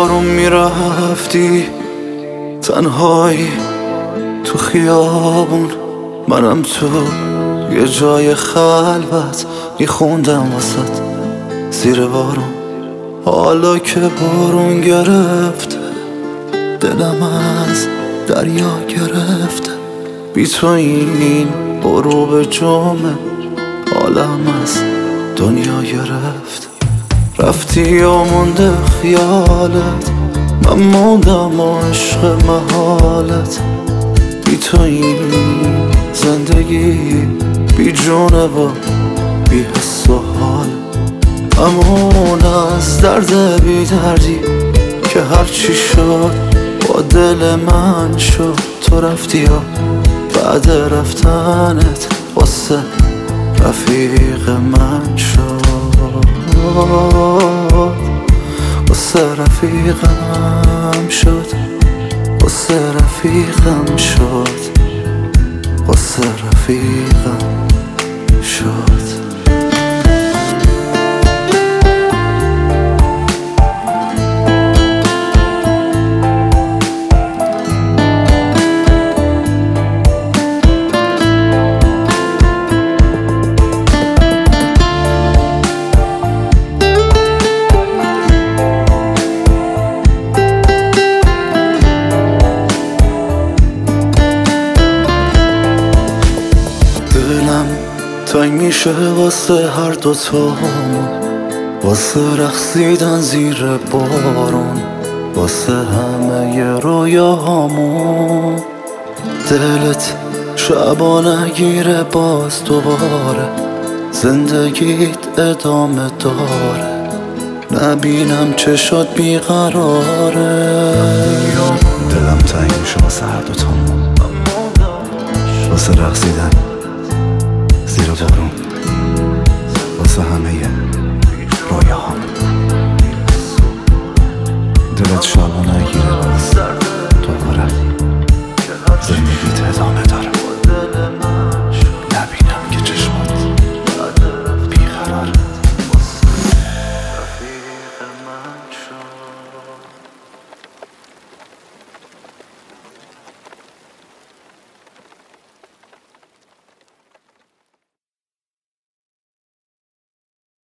بارون میرفتی تنهایی تو خیابون، منم تو یه جای خلوت میخوندم واسط زیر بارون. حالا که بارون گرفته دلم از دریا گرفته، بی تو این غروب جمعه حالم از دنیا گرفت. رفتی و مونده خیالت، من موندم و عشق محالت. بی تو این زندگی بی جونه و بی حس و حال، همون از درد بی دردی که هرچی شد با دل من شد. تو رفتی و بعد رفتنت قصه رفیق من شد، قصه رفیقم شد، قصه رفیقم شد، قصه رفیقم شد. تنگ میشه واسه هر دوتامون، واسه رقصیدن زیر بارون، واسه همه رویاهامون. دلت شبا نگیره باز دوباره، زندگیت ادامه داره، نبینم چشات بیقراره. دلم تنگ میشه واسه هر دوتامون، واسه رقصیدن زیر بارون، واسه همه رویاهام. دلت شبا نگیره باز دوباره، زندگیت ادامه داره.